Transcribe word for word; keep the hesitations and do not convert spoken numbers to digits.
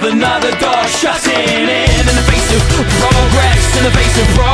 another door shutting in. In the face of progress, in the face of progress.